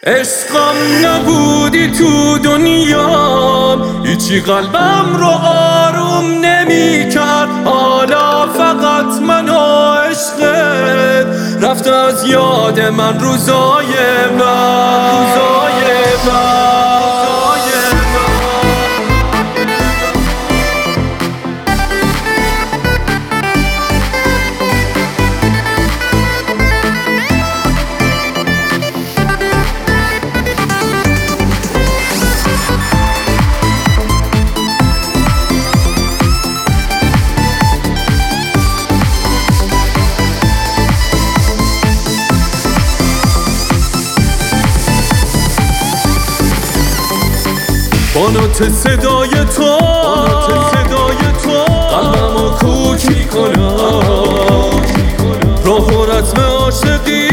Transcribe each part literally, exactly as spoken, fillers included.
عشقم نبودی تو دنیام، هیچی قلبم رو آروم نمی کرد. حالا فقط من و عشقت رفت از یاد من روزای من، روزای من. با نوت صدای تو قلبمو کوک میکنم، راه و رسم عاشقی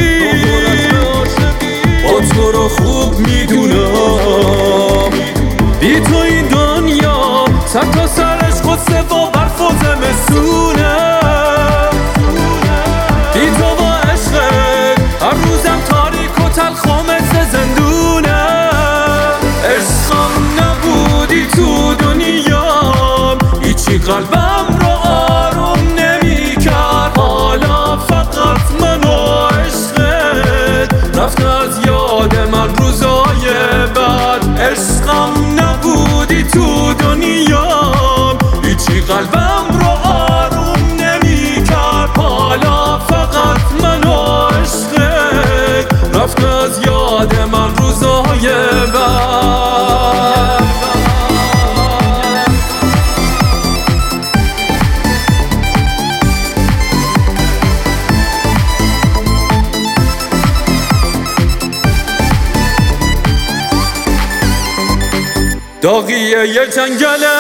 با تو رو خوب میدونم. بی تو این دنیا سر تا سرش غصه و برف و زمستونه، بی تو با عشقت هر روزم تاریک و تلخ و مثل زندونه. عشقم نبودی تو دنیام، هیچی قلبم رو آروم نمی کرد. حالا فقط من و عشقت رفت از یاد من روزای بعد. عشقم نبودی تو دنیام، هیچی قلبم رو آروم نمی کرد. حالا فقط من و عشقت رفت از یاد من روزای بعد. داغیه یه جنگله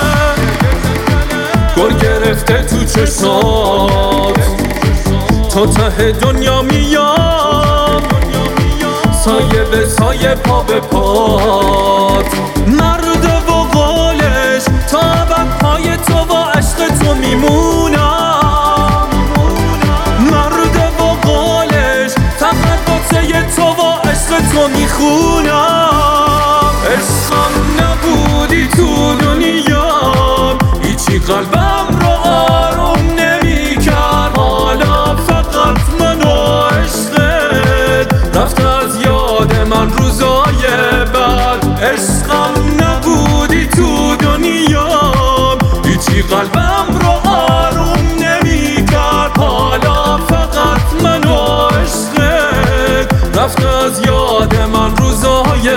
گل گرفته تو چشمات، تا ته دنیا میام سایه به سایه پا به پات. مرد و قولش تا ابد پای تو و عشق تو میمونم، مرد و قولش فقط واسه تو و عشق تو میخونم. عشقم نبودی تو دنیام، هیچی قلبم رو آروم نمی کرد. حالا فقط من و عشقت رفت از یاد من روزای بعد. عشقم نبودی تو دنیام، هیچی قلبم رو آروم نمی کرد. حالا فقط من و عشقت رفت از یاد من روزای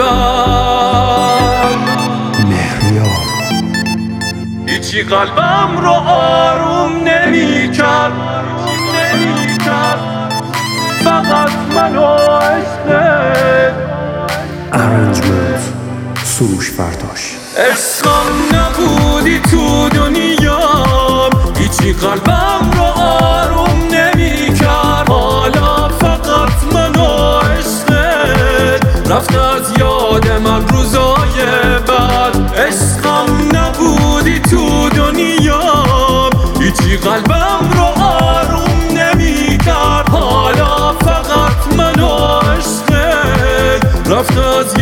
بعد. هیچی قلبم رو آروم نمی کرد، فقط من و عشقت. ارنجمنت سروش فرداش. عشقم نبودی تو دنیام، هیچی قلبم رو آروم نمی کرد. حالا فقط من و عشقت رفت از یاد من روزای بعد. عشقم نبودی تو دنیام، هیچی قلبم رو آروم نمی کرد. حالا فقط من و عشقت رفت از